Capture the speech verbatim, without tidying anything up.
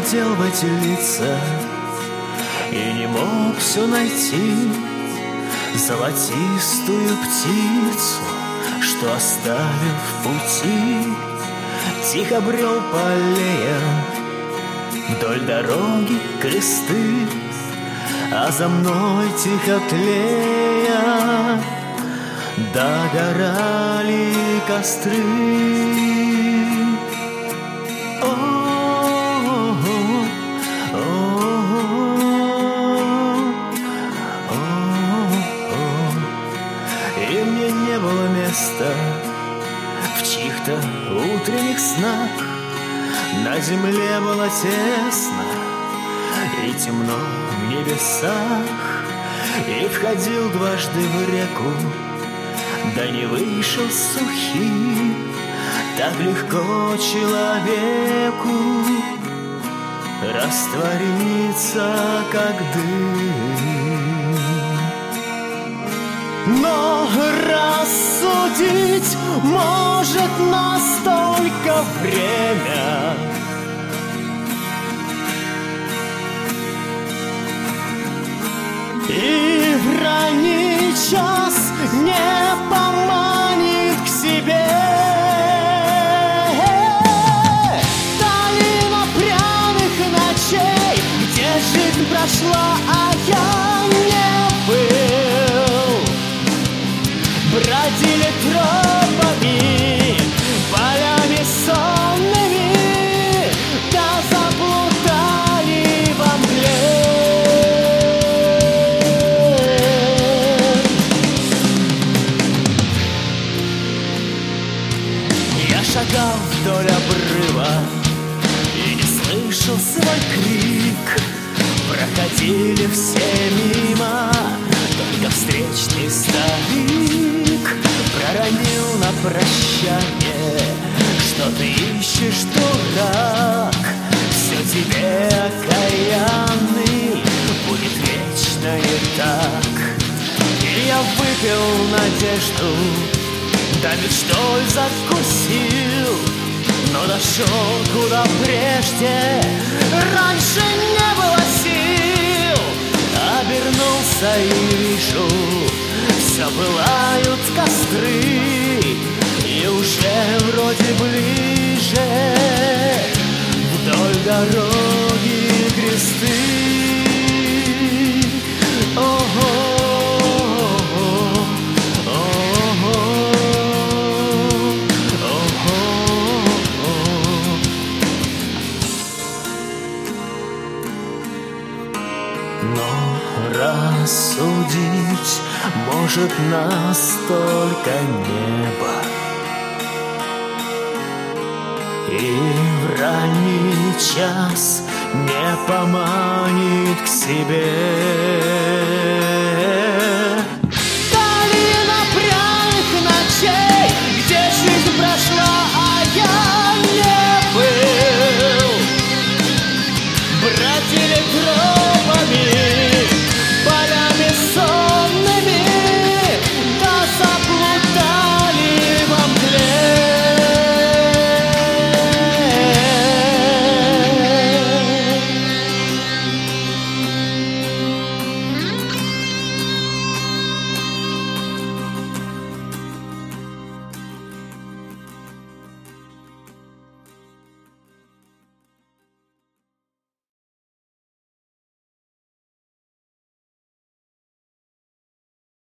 глядел в эти лица и не мог все найти золотистую птицу, что оставил в пути. Тихо брел по аллеям, вдоль дороги кресты, а за мной тихо тлея догорали костры. И мне не было места в чьих-то утренних снах. На земле было тесно и темно в небесах. И входил дважды в реку, да не вышел сухим. Так легко человеку раствориться, как дым. Но рассудить может нас только время. И в ранний час не поманит к себе. Долина пряных ночей, где жизнь прошла, а я не был. Бродили тропами, полями сонными, да заплутали во мгле. Я шагал вдоль обрыва и не слышал свой крик. Проходили все мимо, только встречный старик проронил на прощание: что ты ищешь, дурак? Все тебе, окаянный, будет вечно и так. И я выпил надежду, да мечтой закусил, но дошел куда прежде, раньше не было сил. Обернулся и вижу, все пылают костры, и уже вроде ближе вдоль дороги кресты. Ого. Но рассудить может нас только небо. И в ранний час не поманит к себе.